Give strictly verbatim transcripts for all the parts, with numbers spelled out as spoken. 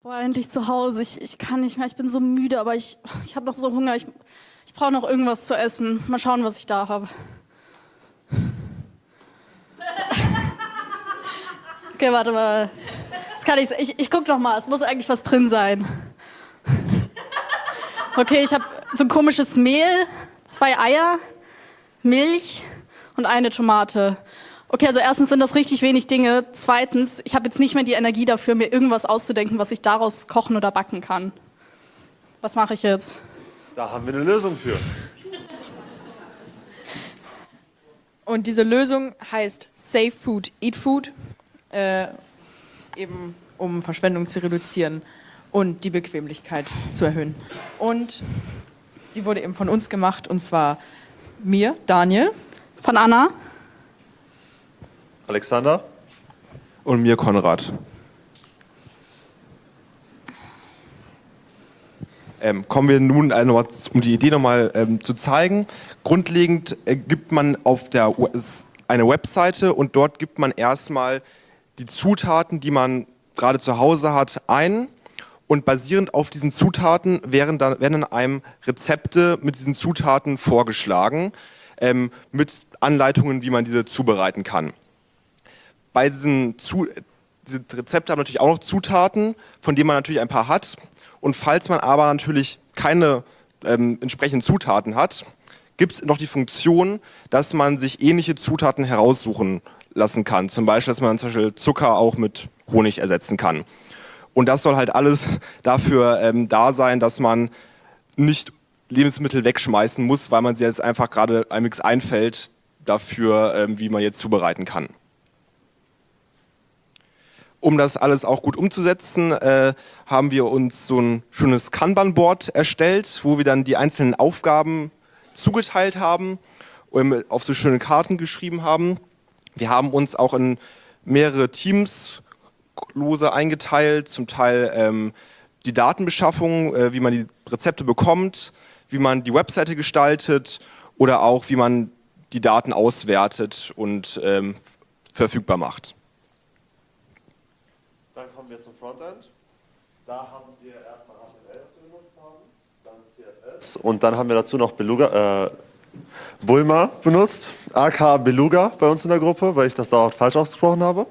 Boah, endlich zu Hause. Ich, ich kann nicht mehr, ich bin so müde, aber ich, ich habe noch so Hunger. Ich, ich brauche noch irgendwas zu essen. Mal schauen, was ich da habe. Okay, warte mal. Das kann ich, ich, ich guck noch mal, es muss eigentlich was drin sein. Okay, ich habe so ein komisches Mehl, zwei Eier, Milch und eine Tomate. Okay, also erstens sind das richtig wenig Dinge. Zweitens, ich habe jetzt nicht mehr die Energie dafür, mir irgendwas auszudenken, was ich daraus kochen oder backen kann. Was mache ich jetzt? Da haben wir eine Lösung für. Und diese Lösung heißt Save Food, Eat Food, äh, eben um Verschwendung zu reduzieren und die Bequemlichkeit zu erhöhen. Und sie wurde eben von uns gemacht, und zwar mir, Daniel. Von Anna. Alexander. Und mir, Konrad. Ähm, kommen wir nun, äh, noch mal, um die Idee nochmal ähm, zu zeigen. Grundlegend äh, gibt man auf der eine Webseite und dort gibt man erstmal die Zutaten, die man gerade zu Hause hat, ein. Und basierend auf diesen Zutaten werden dann, werden dann einem Rezepte mit diesen Zutaten vorgeschlagen, ähm, mit Anleitungen, wie man diese zubereiten kann. Bei diesen Zu diese Rezepte haben natürlich auch noch Zutaten, von denen man natürlich ein paar hat. Und falls man aber natürlich keine ähm, entsprechenden Zutaten hat, gibt es noch die Funktion, dass man sich ähnliche Zutaten heraussuchen lassen kann. Zum Beispiel, dass man zum Beispiel Zucker auch mit Honig ersetzen kann. Und das soll halt alles dafür ähm, da sein, dass man nicht Lebensmittel wegschmeißen muss, weil man sich jetzt einfach gerade einem nichts einfällt dafür, ähm, wie man jetzt zubereiten kann. Um das alles auch gut umzusetzen, äh, haben wir uns so ein schönes Kanban-Board erstellt, wo wir dann die einzelnen Aufgaben zugeteilt haben und auf so schöne Karten geschrieben haben. Wir haben uns auch in mehrere Teams lose eingeteilt, zum Teil ähm, die Datenbeschaffung, äh, wie man die Rezepte bekommt, wie man die Webseite gestaltet oder auch wie man die Daten auswertet und ähm, verfügbar macht. Dann kommen wir zum Frontend. Da haben wir erstmal H T M L, das wir benutzt haben, dann C S S und dann haben wir dazu noch Beluga, äh, Bulma benutzt, aka Beluga bei uns in der Gruppe, weil ich das dauernd falsch ausgesprochen habe.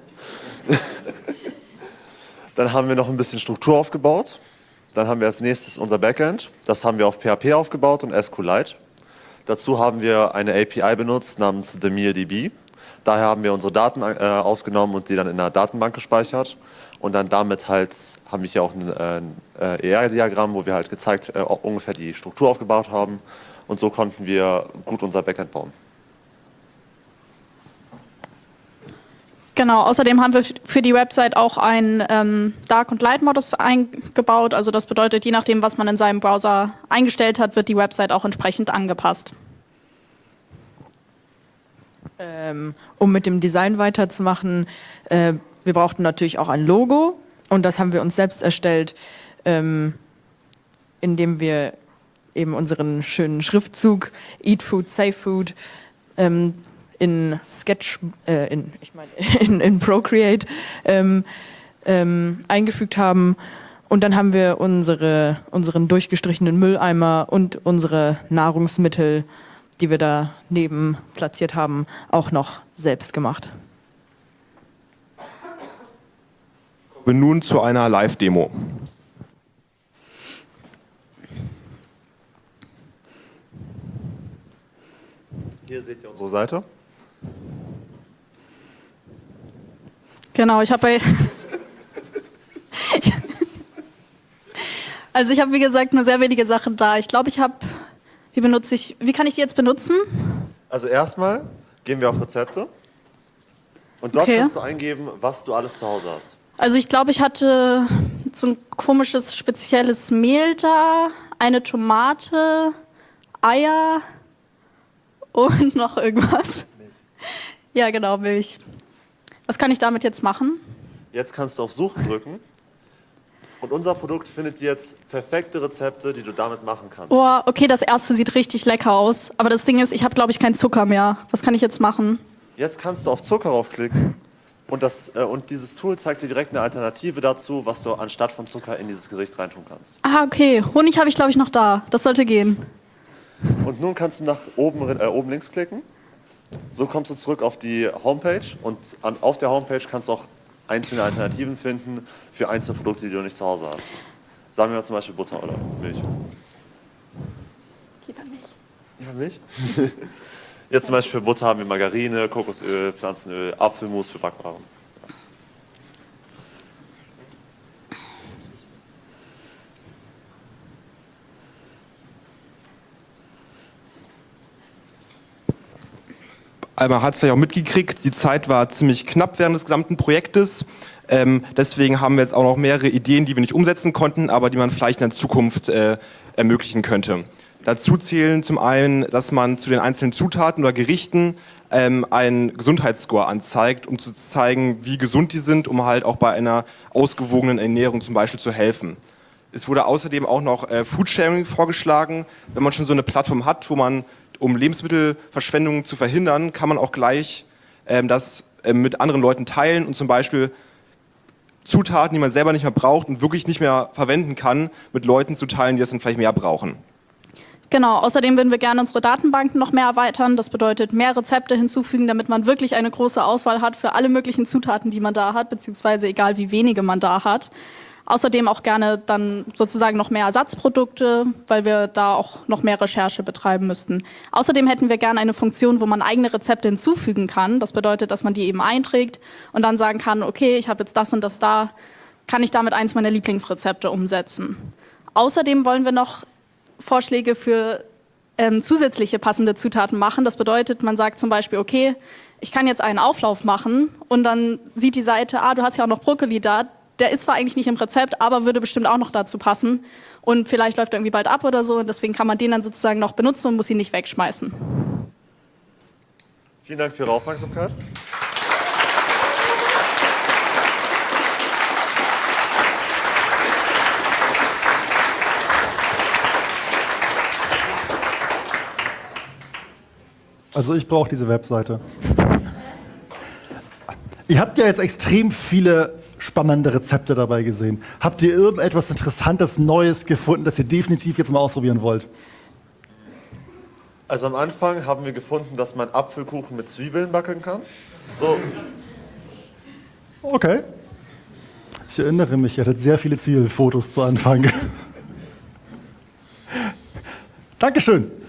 Dann haben wir noch ein bisschen Struktur aufgebaut. Dann haben wir als nächstes unser Backend. Das haben wir auf P H P aufgebaut und SQLite. Dazu haben wir eine A P I benutzt namens TheMealDB. Daher haben wir unsere Daten äh, ausgenommen und die dann in einer Datenbank gespeichert. Und dann damit halt haben wir hier auch ein äh, E R-Diagramm, wo wir halt gezeigt äh, ungefähr die Struktur aufgebaut haben. Und so konnten wir gut unser Backend bauen. Genau, außerdem haben wir für die Website auch einen ähm, Dark- und Light-Modus eingebaut. Also das bedeutet, je nachdem, was man in seinem Browser eingestellt hat, wird die Website auch entsprechend angepasst. Ähm, um mit dem Design weiterzumachen, äh, wir brauchten natürlich auch ein Logo und das haben wir uns selbst erstellt, ähm, indem wir eben unseren schönen Schriftzug Eat Food, Save Food ähm, in Sketch, äh, in, ich meine in, in Procreate ähm, ähm, eingefügt haben. Und dann haben wir unsere, unseren durchgestrichenen Mülleimer und unsere Nahrungsmittel, die wir daneben platziert haben, auch noch selbst gemacht. Kommen wir nun zu einer Live-Demo. Hier seht ihr unsere Seite. Genau, ich habe bei... Also ich habe, wie gesagt, nur sehr wenige Sachen da. Ich glaube, ich habe... Wie benutze ich... Wie kann ich die jetzt benutzen? Also erstmal gehen wir auf Rezepte. Und dort Okay. kannst du eingeben, was du alles zu Hause hast. Also ich glaube, ich hatte so ein komisches, spezielles Mehl da, eine Tomate, Eier und noch irgendwas. Milch. Ja, genau, Milch. Was kann ich damit jetzt machen? Jetzt kannst du auf Suchen drücken. Und unser Produkt findet jetzt perfekte Rezepte, die du damit machen kannst. Oh, okay, das erste sieht richtig lecker aus. Aber das Ding ist, ich habe, glaube ich, keinen Zucker mehr. Was kann ich jetzt machen? Jetzt kannst du auf Zucker raufklicken Und, das, äh, und dieses Tool zeigt dir direkt eine Alternative dazu, was du anstatt von Zucker in dieses Gericht reintun kannst. Ah, okay. Honig habe ich, glaube ich, noch da. Das sollte gehen. Und nun kannst du nach oben, äh, oben links klicken. So kommst du zurück auf die Homepage und an, auf der Homepage kannst du auch einzelne Alternativen finden für einzelne Produkte, die du nicht zu Hause hast. Sagen wir mal zum Beispiel Butter oder Milch. Lieber Milch. Lieber Milch? Jetzt zum Beispiel für Butter haben wir Margarine, Kokosöl, Pflanzenöl, Apfelmus für Backwaren. Man hat es vielleicht auch mitgekriegt, die Zeit war ziemlich knapp während des gesamten Projektes. Ähm, deswegen haben wir jetzt auch noch mehrere Ideen, die wir nicht umsetzen konnten, aber die man vielleicht in der Zukunft äh, ermöglichen könnte. Dazu zählen zum einen, dass man zu den einzelnen Zutaten oder Gerichten ähm, einen Gesundheitsscore anzeigt, um zu zeigen, wie gesund die sind, um halt auch bei einer ausgewogenen Ernährung zum Beispiel zu helfen. Es wurde außerdem auch noch äh, Foodsharing vorgeschlagen. Wenn man schon so eine Plattform hat, wo man, um Lebensmittelverschwendung zu verhindern, kann man auch gleich ähm, das äh, mit anderen Leuten teilen und zum Beispiel Zutaten, die man selber nicht mehr braucht und wirklich nicht mehr verwenden kann, mit Leuten zu teilen, die das dann vielleicht mehr brauchen. Genau, außerdem würden wir gerne unsere Datenbanken noch mehr erweitern. Das bedeutet, mehr Rezepte hinzufügen, damit man wirklich eine große Auswahl hat für alle möglichen Zutaten, die man da hat, beziehungsweise egal wie wenige man da hat. Außerdem auch gerne dann sozusagen noch mehr Ersatzprodukte, weil wir da auch noch mehr Recherche betreiben müssten. Außerdem hätten wir gerne eine Funktion, wo man eigene Rezepte hinzufügen kann. Das bedeutet, dass man die eben einträgt und dann sagen kann, okay, ich habe jetzt das und das da, kann ich damit eins meiner Lieblingsrezepte umsetzen. Außerdem wollen wir noch Vorschläge für ähm, zusätzliche passende Zutaten machen. Das bedeutet, man sagt zum Beispiel, okay, ich kann jetzt einen Auflauf machen und dann sieht die Seite, ah, du hast ja auch noch Brokkoli da, der ist zwar eigentlich nicht im Rezept, aber würde bestimmt auch noch dazu passen und vielleicht läuft er irgendwie bald ab oder so und deswegen kann man den dann sozusagen noch benutzen und muss ihn nicht wegschmeißen. Vielen Dank für Ihre Aufmerksamkeit. Also ich brauche diese Webseite. Ihr habt ja jetzt extrem viele spannende Rezepte dabei gesehen. Habt ihr irgendetwas Interessantes, Neues gefunden, das ihr definitiv jetzt mal ausprobieren wollt? Also am Anfang haben wir gefunden, dass man Apfelkuchen mit Zwiebeln backen kann. So. Okay. Ich erinnere mich, ihr hattet sehr viele Zwiebelfotos zu Anfang. Dankeschön.